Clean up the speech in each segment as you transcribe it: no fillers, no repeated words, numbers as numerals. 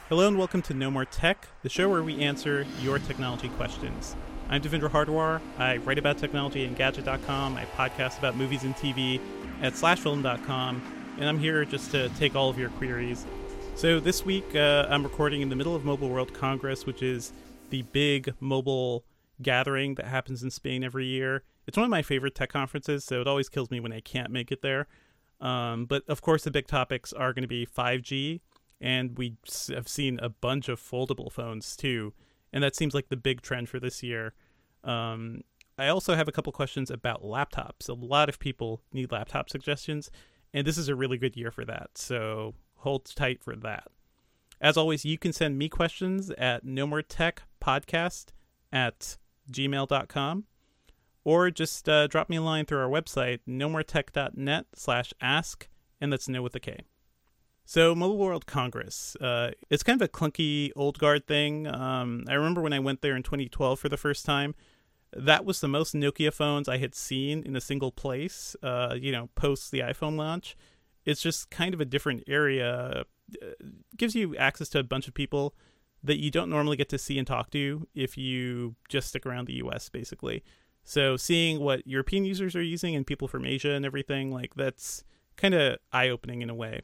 Hello and welcome to No More Tech, the show where we answer your technology questions. I'm Devindra Hardwar. I write about technology at Engadget.com. I podcast about movies and TV at slashfilm.com, and I'm here just to take all of your queries. So this week, I'm recording in the middle of Mobile World Congress, which is the big mobile gathering that happens in Spain every year. It's one of my favorite tech conferences, so it always kills me when I can't make it there. But of course, the big topics are going to be 5G, and we have seen a bunch of foldable phones too, and that seems like the big trend for this year. I also have a couple questions about laptops. A lot of people need laptop suggestions, and this is a really good year for that, so hold tight for that. As always, you can send me questions at nomoretechpodcast@gmail.com, or just drop me a line through our website, nomoretech.net/ask, and that's no with a K. So Mobile World Congress, it's kind of a clunky old guard thing. I remember when I went there in 2012 for the first time, that was the most Nokia phones I had seen in a single place, post the iPhone launch. It's just kind of a different area. Gives you access to a bunch of people that you don't normally get to see and talk to if you just stick around the US, basically. So seeing what European users are using and people from Asia and everything, like that's kind of eye-opening in a way.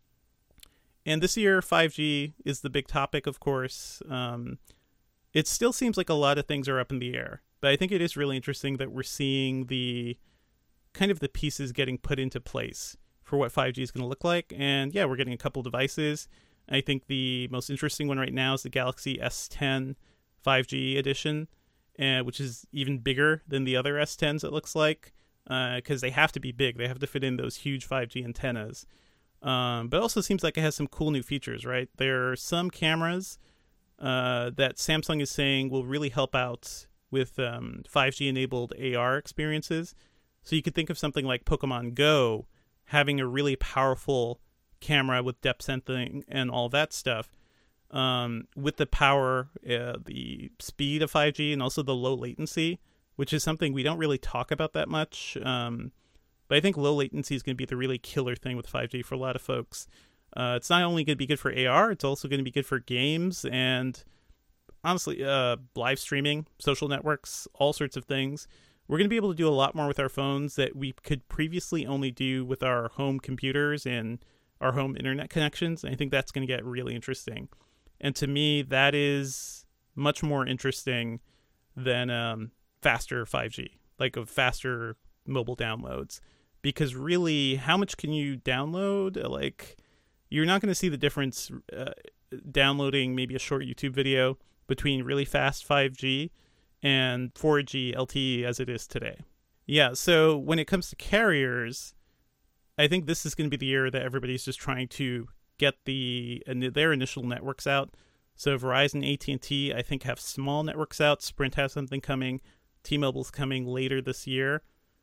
And this year, 5G is the big topic, of course. It still seems like a lot of things are up in the air, but I think it is really interesting that we're seeing the pieces getting put into place for what 5G is going to look like. And yeah, we're getting a couple devices. I think the most interesting one right now is the Galaxy S10 5G edition, which is even bigger than the other S10s, it looks like, because they have to be big. They have to fit in those huge 5G antennas. But it also seems like it has some cool new features, right? There are some cameras that Samsung is saying will really help out with 5G-enabled AR experiences. So you could think of something like Pokemon Go having a really powerful camera with depth sensing and all that stuff, with the power, the speed of 5G, and also the low latency, which is something we don't really talk about that much. But I think low latency is going to be the really killer thing with 5G for a lot of folks. It's not only going to be good for AR, it's also going to be good for games and, honestly, live streaming, social networks, all sorts of things. We're going to be able to do a lot more with our phones that we could previously only do with our home computers and our home internet connections. And I think that's going to get really interesting. And to me, that is much more interesting than faster 5G, like of faster mobile downloads. Because really, how much can you download? Like, you're not going to see the difference downloading maybe a short YouTube video between really fast 5G and 4G LTE as it is today. Yeah, so when it comes to carriers, I think this is going to be the year that everybody's just trying to get their initial networks out. So Verizon, AT&T, I think, have small networks out. Sprint has something coming. T-Mobile's coming later this year.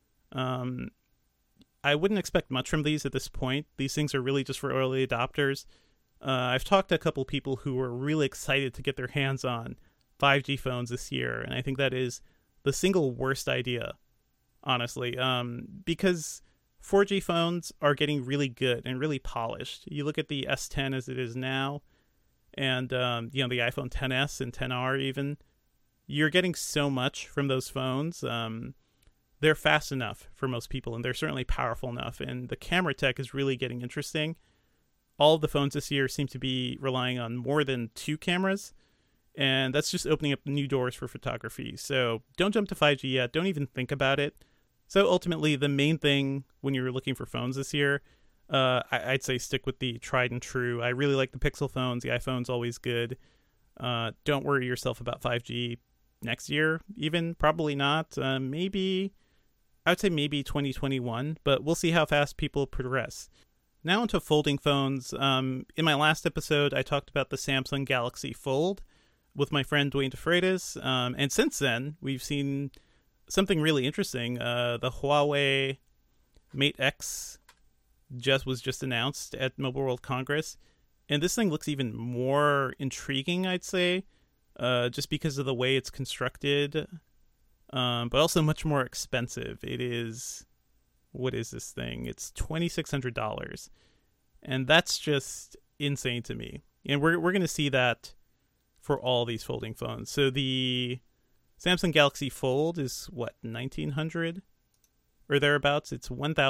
I wouldn't expect much from these at this point. These things are really just for early adopters. I've talked to a couple people who were really excited to get their hands on 5G phones this year, and I think that is the single worst idea, honestly, because 4G phones are getting really good and really polished. You look at the S10 as it is now, and the iPhone XS and XR even. You're getting so much from those phones. They're fast enough for most people, and they're certainly powerful enough. And the camera tech is really getting interesting. All of the phones this year seem to be relying on more than 2 cameras, and that's just opening up new doors for photography. So don't jump to 5G yet. Don't even think about it. So ultimately, the main thing when you're looking for phones this year, I'd say stick with the tried and true. I really like the Pixel phones. The iPhone's always good. Don't worry yourself about 5G next year, even. Probably not. I would say maybe 2021, but we'll see how fast people progress. Now onto folding phones. In my last episode, I talked about the Samsung Galaxy Fold with my friend Dwayne DeFreitas, and since then, we've seen something really interesting. The Huawei Mate X was just announced at Mobile World Congress, and this thing looks even more intriguing, I'd say, just because of the way it's constructed, but also much more expensive. It is, what is this thing? It's $2,600, and that's just insane to me. And we're going to see that for all these folding phones. So the Samsung Galaxy Fold is what, $1,900 or thereabouts? It's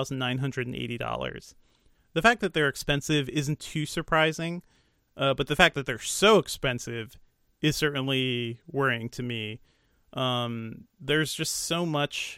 $1,980. The fact that they're expensive isn't too surprising, but the fact that they're so expensive is certainly worrying to me. There's just so much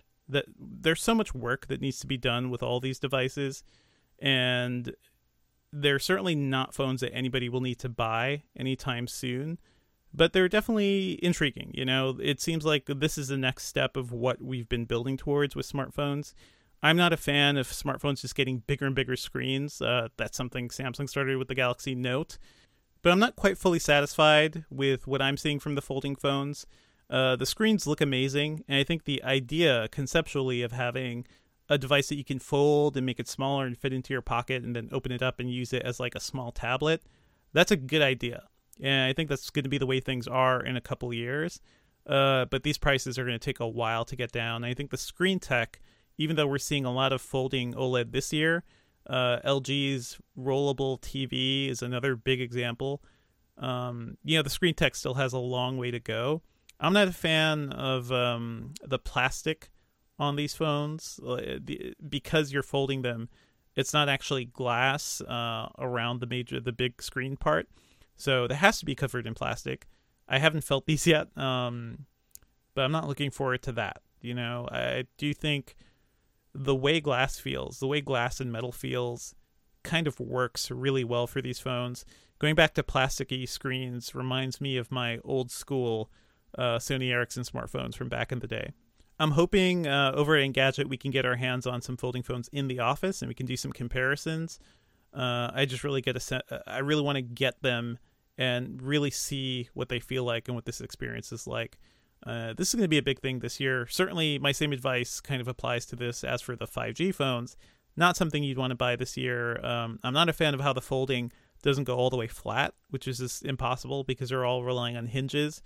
work that needs to be done with all these devices, and they're certainly not phones that anybody will need to buy anytime soon. But they're definitely intriguing. You know, it seems like this is the next step of what we've been building towards with smartphones. I'm not a fan of smartphones just getting bigger and bigger screens. That's something Samsung started with the Galaxy Note. But I'm not quite fully satisfied with what I'm seeing from the folding phones. The screens look amazing, and I think the idea conceptually of having a device that you can fold and make it smaller and fit into your pocket and then open it up and use it as like a small tablet, that's a good idea. And I think that's going to be the way things are in a couple years. But these prices are going to take a while to get down. I think the screen tech, even though we're seeing a lot of folding OLED this year, LG's rollable TV is another big example. The screen tech still has a long way to go. I'm not a fan of the plastic on these phones because you're folding them. It's not actually glass around the big screen part. So that has to be covered in plastic. I haven't felt these yet, but I'm not looking forward to that. You know, I do think the way glass and metal feels kind of works really well for these phones. Going back to plasticky screens reminds me of my old school Sony Ericsson smartphones from back in the day. I'm hoping over at Engadget we can get our hands on some folding phones in the office and we can do some comparisons. I really want to get them and really see what they feel like and what this experience is like. This is going to be a big thing this year. Certainly, my same advice kind of applies to this as for the 5G phones. Not something you'd want to buy this year. I'm not a fan of how the folding doesn't go all the way flat, which is just impossible because they're all relying on hinges.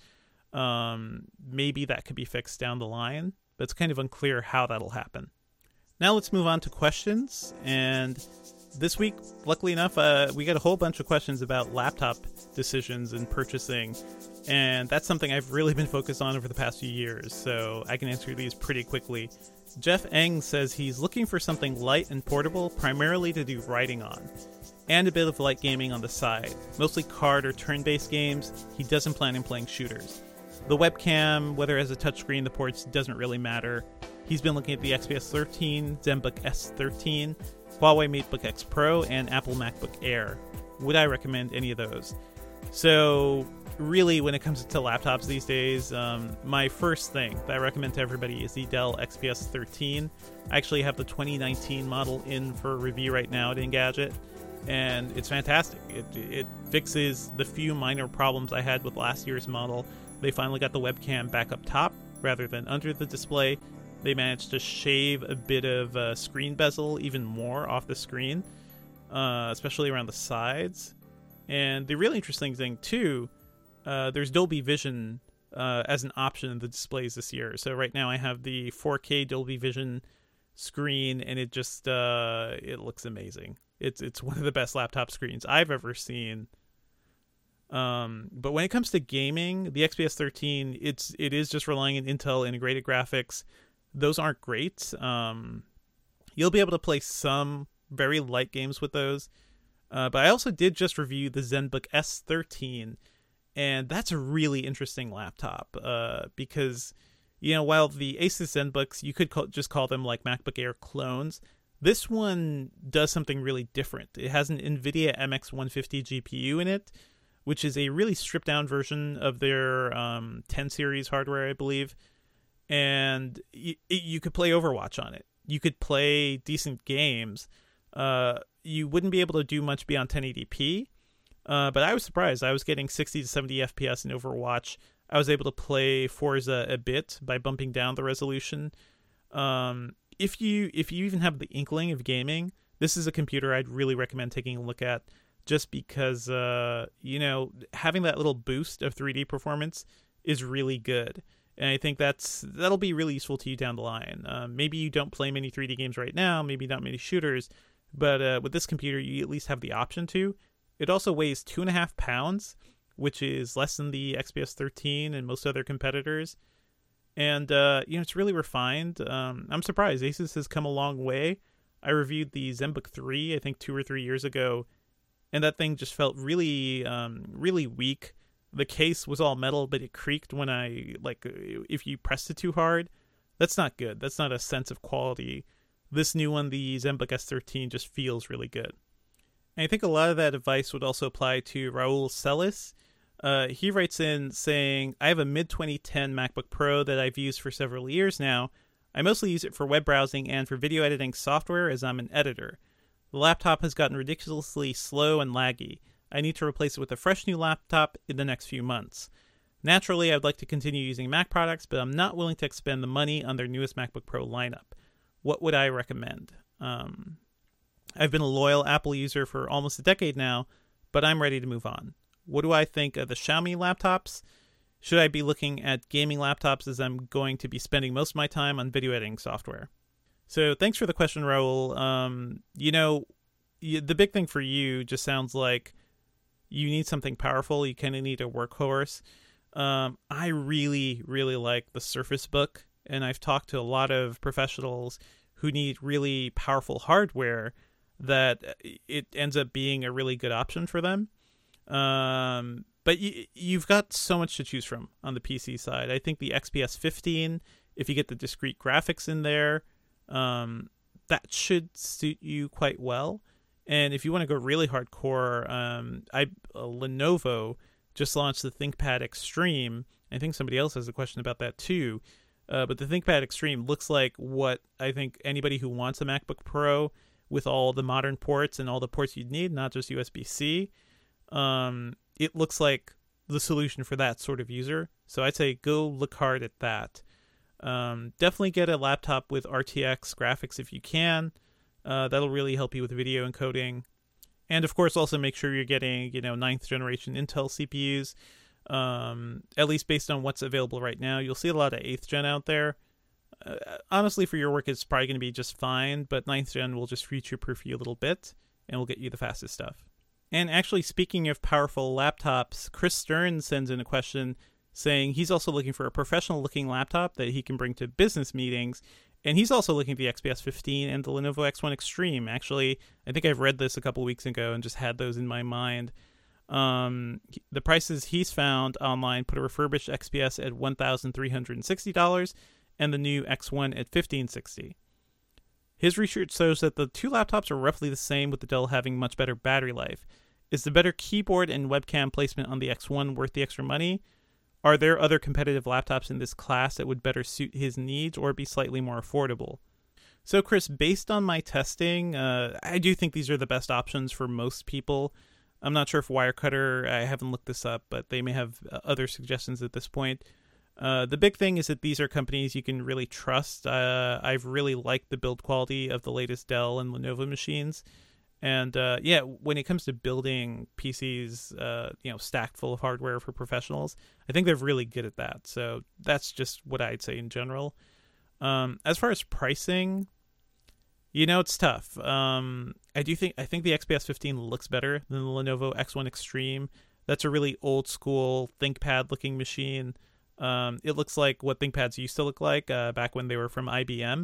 Maybe that could be fixed down the line, but it's kind of unclear how that'll happen. Now let's move on to questions. And this week, luckily enough, we got a whole bunch of questions about laptop decisions and purchasing. And that's something I've really been focused on over the past few years, so I can answer these pretty quickly. Jeff Eng says he's looking for something light and portable, primarily to do writing on, and a bit of light gaming on the side, mostly card or turn-based games. He doesn't plan on playing shooters. The webcam, whether it has a touchscreen, the ports, doesn't really matter. He's been looking at the XPS 13, ZenBook S13, Huawei MateBook X Pro, and Apple MacBook Air. Would I recommend any of those? So really, when it comes to laptops these days, my first thing that I recommend to everybody is the Dell XPS 13. I actually have the 2019 model in for review right now at Engadget, and it's fantastic. It fixes the few minor problems I had with last year's model. They finally got the webcam back up top rather than under the display. They managed to shave a bit of screen bezel even more off the screen, especially around the sides. And the really interesting thing, too, there's Dolby Vision as an option in the displays this year. So right now I have the 4K Dolby Vision screen, and it just it looks amazing. It's one of the best laptop screens I've ever seen. But when it comes to gaming, the XPS 13, it is just relying on Intel integrated graphics. Those aren't great. You'll be able to play some very light games with those. But I also did just review the ZenBook S13, and that's a really interesting laptop because, you know, while the Asus ZenBooks, you could just call them like MacBook Air clones, this one does something really different. It has an NVIDIA MX 150 GPU in it, which is a really stripped-down version of their 10 series hardware, I believe. And you could play Overwatch on it. You could play decent games. You wouldn't be able to do much beyond 1080p, but I was surprised. I was getting 60 to 70 FPS in Overwatch. I was able to play Forza a bit by bumping down the resolution. If you even have the inkling of gaming, this is a computer I'd really recommend taking a look at, just because having that little boost of 3D performance is really good. And I think that'll be really useful to you down the line. Maybe you don't play many 3D games right now, maybe not many shooters, but with this computer, you at least have the option to, It also weighs 2.5 pounds, which is less than the XPS 13 and most other competitors. And, it's really refined. I'm surprised. Asus has come a long way. I reviewed the ZenBook 3, I think 2 or 3 years ago, and that thing just felt really, really weak. The case was all metal, but it creaked when if you pressed it too hard. That's not good. That's not a sense of quality. This new one, the ZenBook S13, just feels really good. And I think a lot of that advice would also apply to Raul Celis. He writes in saying, I have a mid-2010 MacBook Pro that I've used for several years now. I mostly use it for web browsing and for video editing software as I'm an editor. The laptop has gotten ridiculously slow and laggy. I need to replace it with a fresh new laptop in the next few months. Naturally, I'd like to continue using Mac products, but I'm not willing to expend the money on their newest MacBook Pro lineup. What would I recommend? I've been a loyal Apple user for almost a decade now, but I'm ready to move on. What do I think of the Xiaomi laptops? Should I be looking at gaming laptops, as I'm going to be spending most of my time on video editing software? So thanks for the question, Raul. The big thing for you just sounds like you need something powerful. You kind of need a workhorse. I really, really like the Surface Book, and I've talked to a lot of professionals who need really powerful hardware that it ends up being a really good option for them. But you've got so much to choose from on the PC side. I think the XPS 15, if you get the discrete graphics in there, that should suit you quite well. And if you want to go really hardcore, Lenovo just launched the ThinkPad Extreme. I think somebody else has a question about that too. But the ThinkPad Extreme looks like what I think anybody who wants a MacBook Pro with all the modern ports and all the ports you'd need, not just USB-C, it looks like the solution for that sort of user. So I'd say go look hard at that. Definitely get a laptop with RTX graphics if you can. That'll really help you with video encoding. And of course, also make sure you're getting, 9th generation Intel CPUs. At least based on what's available right now. You'll see a lot of 8th gen out there. Honestly, for your work, it's probably going to be just fine, but 9th gen will just future-proof you a little bit, and will get you the fastest stuff. And actually, speaking of powerful laptops, Chris Stern sends in a question saying he's also looking for a professional-looking laptop that he can bring to business meetings, and he's also looking at the XPS 15 and the Lenovo X1 Extreme. Actually, I think I've read this a couple weeks ago and just had those in my mind. The prices he's found online put a refurbished XPS at $1,360 and the new X1 at $1,560. His research shows that the two laptops are roughly the same, with the Dell having much better battery life. Is the better keyboard and webcam placement on the X1 worth the extra money? Are there other competitive laptops in this class that would better suit his needs or be slightly more affordable? So, Chris, based on my testing, I do think these are the best options for most people. I'm not sure if Wirecutter, I haven't looked this up, but they may have other suggestions at this point. The big thing is that these are companies you can really trust. I've really liked the build quality of the latest Dell and Lenovo machines. And when it comes to building PCs, stacked full of hardware for professionals, I think they're really good at that. So that's just what I'd say in general. As far as pricing, it's tough. I think the XPS 15 looks better than the Lenovo X1 Extreme. That's a really old school ThinkPad looking machine. It looks like what ThinkPads used to look like back when they were from IBM.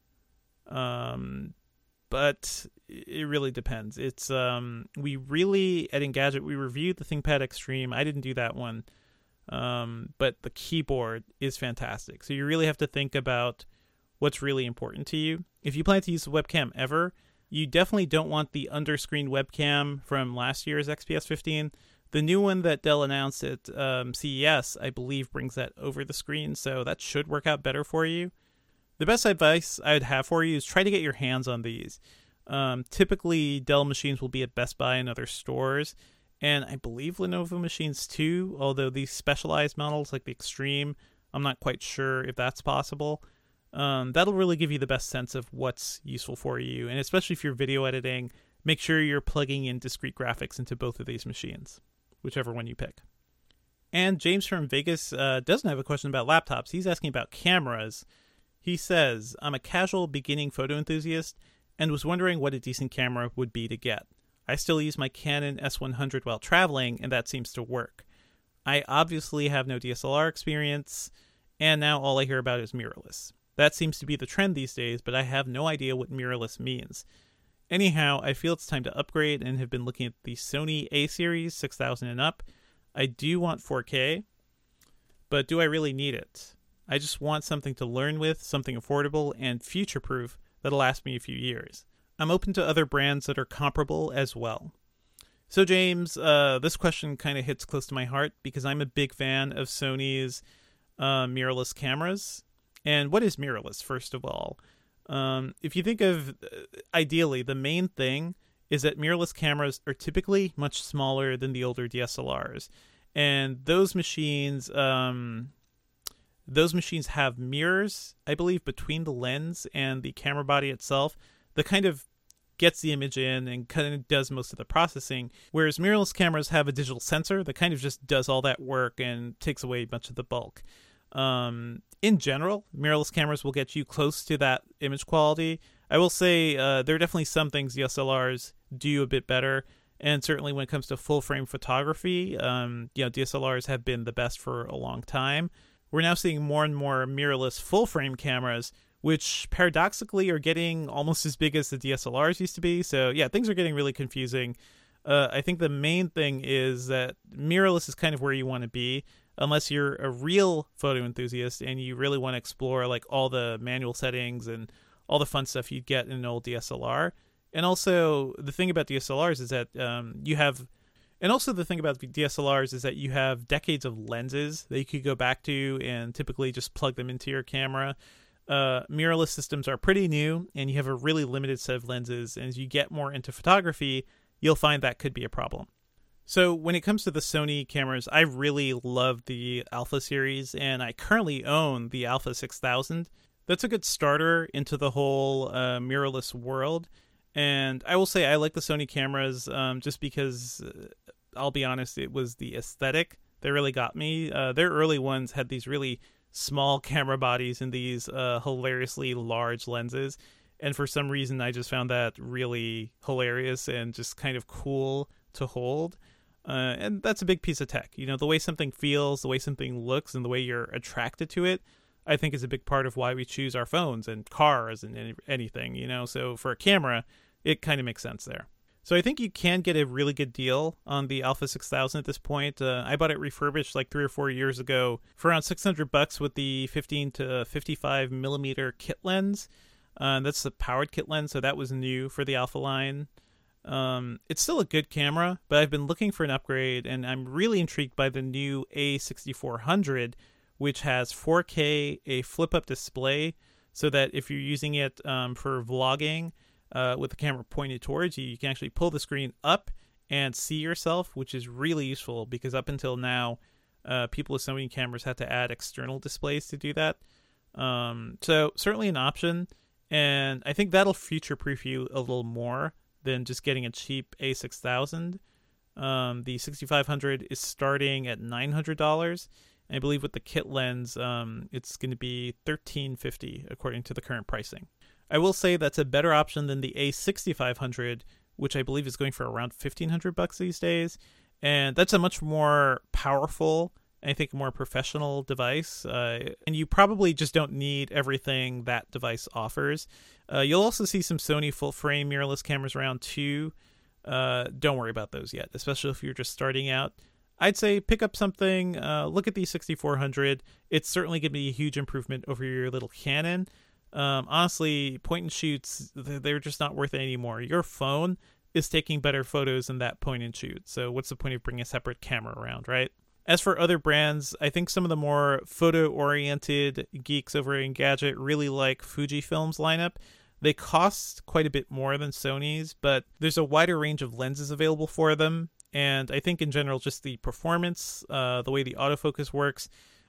But it really depends. It's we really at Engadget we reviewed the ThinkPad Extreme. I didn't do that one, but the keyboard is fantastic. So you really have to think about what's really important to you. If you plan to use the webcam ever, you definitely don't want the underscreen webcam from last year's XPS 15. The new one that Dell announced at CES, I believe, brings that over the screen, so that should work out better for you. The best advice I'd have for you is try to get your hands on these. Typically, Dell machines will be at Best Buy and other stores, and I believe Lenovo machines too, although these specialized models like the Extreme, I'm not quite sure if that's possible. That'll really give you the best sense of what's useful for you, and especially if you're video editing, make sure you're plugging in discrete graphics into both of these machines, whichever one you pick. And James from Vegas doesn't have a question about laptops. He's asking about cameras. He says, I'm a casual beginning photo enthusiast and was wondering what a decent camera would be to get. I still use my Canon S100 while traveling, and that seems to work. I obviously have no DSLR experience, and now all I hear about is mirrorless. That seems to be the trend these days, but I have no idea what mirrorless means. Anyhow, I feel it's time to upgrade and have been looking at the Sony A-series 6000 and up. I do want 4K, but do I really need it? I just want something to learn with, something affordable and future-proof that'll last me a few years. I'm open to other brands that are comparable as well. So James, this question kind of hits close to my heart because I'm a big fan of Sony's mirrorless cameras. And what is mirrorless, first of all? If you think of, ideally, the main thing is that mirrorless cameras are typically much smaller than the older DSLRs. And those machines have mirrors, I believe, between the lens and the camera body itself that kind of gets the image in and kind of does most of the processing, whereas mirrorless cameras have a digital sensor that kind of just does all that work and takes away much of the bulk. In general, mirrorless cameras will get you close to that image quality. I will say there are definitely some things DSLRs do a bit better, and certainly when it comes to full-frame photography, DSLRs have been the best for a long time. We're now seeing more and more mirrorless full-frame cameras, which paradoxically are getting almost as big as the DSLRs used to be. So yeah, things are getting really confusing. I think the main thing is that mirrorless is kind of where you want to be, unless you're a real photo enthusiast and you really want to explore like all the manual settings and all the fun stuff you'd get in an old DSLR. And also the thing about DSLRs is that you have decades of lenses that you could go back to and typically just plug them into your camera. Mirrorless systems are pretty new and you have a really limited set of lenses, and as you get more into photography, you'll find that could be a problem. So when it comes to the Sony cameras, I really love the Alpha series, and I currently own the Alpha 6000. That's a good starter into the whole mirrorless world, and I will say I like the Sony cameras just because, I'll be honest, it was the aesthetic that really got me. Their early ones had these really small camera bodies and these hilariously large lenses, and for some reason I just found that really hilarious and just kind of cool to hold. And that's a big piece of tech. You know, the way something feels, the way something looks, and the way you're attracted to it, I think is a big part of why we choose our phones and cars and anything, you know. So for a camera, it kind of makes sense there. So I think you can get a really good deal on the Alpha 6000 at this point. I bought it refurbished like 3 or 4 years ago for around $600 with the 15 to 55 millimeter kit lens. That's the powered kit lens, so that was new for the Alpha line. It's still a good camera, but I've been looking for an upgrade, and I'm really intrigued by the new A6400, which has 4K, a flip-up display, so that if you're using it for vlogging with the camera pointed towards you, you can actually pull the screen up and see yourself, which is really useful because up until now, people with Sony cameras had to add external displays to do that. So certainly an option, and I think that'll future-proof you a little more than just getting a cheap A6000. The 6500 is starting at $900. And I believe with the kit lens, it's going to be $1,350 according to the current pricing. I will say that's a better option than the A6500, which I believe is going for around $1,500 these days. And that's a much more powerful, I think, more professional device. And you probably just don't need everything that device offers. You'll also see some Sony full-frame mirrorless cameras around too. Don't worry about those yet, especially if you're just starting out. I'd say pick up something, look at the 6400. It's certainly going to be a huge improvement over your little Canon. Honestly, point and shoots, they're just not worth it anymore. Your phone is taking better photos than that point and shoot. So what's the point of bringing a separate camera around, right? As for other brands, I think some of the more photo-oriented geeks over in Gadget really like Fujifilm's lineup. They cost quite a bit more than Sony's, but there's a wider range of lenses available for them. And I think in general, just the performance, the way the autofocus works,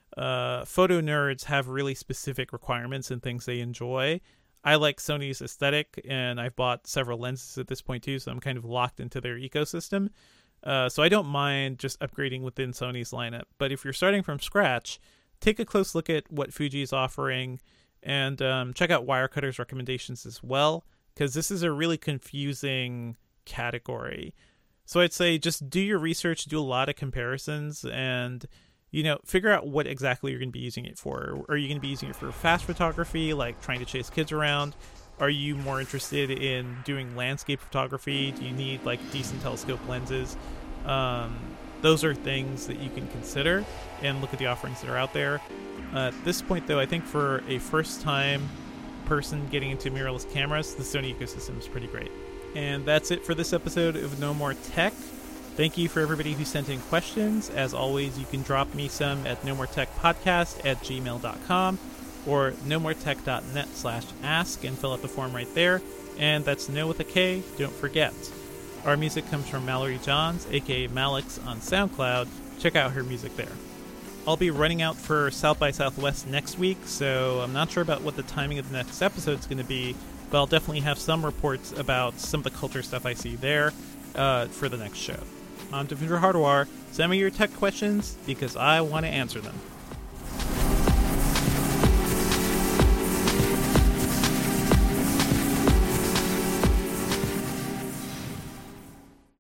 photo nerds have really specific requirements and things they enjoy. I like Sony's aesthetic, and I've bought several lenses at this point too, so I'm kind of locked into their ecosystem. So I don't mind just upgrading within Sony's lineup. But if you're starting from scratch, take a close look at what Fuji is offering, and check out Wirecutter's recommendations as well, because this is a really confusing category. So I'd say just do your research, do a lot of comparisons, and figure out what exactly you're going to be using it for. Are you going to be using it for fast photography, like trying to chase kids around? Are you more interested in doing landscape photography? Do you need like decent telescope lenses? Those are things that you can consider and look at the offerings that are out there. At this point, though, I think for a first-time person getting into mirrorless cameras, the Sony ecosystem is pretty great. And that's it for this episode of No More Tech. Thank you for everybody who sent in questions. As always, you can drop me some at nomortechpodcast@gmail.com or nomortech.net/ask and fill out the form right there. And that's No with a K, don't forget. Our music comes from Mallory Johns, aka Malix on SoundCloud. Check out her music there. I'll be running out for South by Southwest next week, so I'm not sure about what the timing of the next episode is going to be, but I'll definitely have some reports about some of the culture stuff I see there for the next show. I'm Devendra Hardawar. Send me your tech questions because I want to answer them.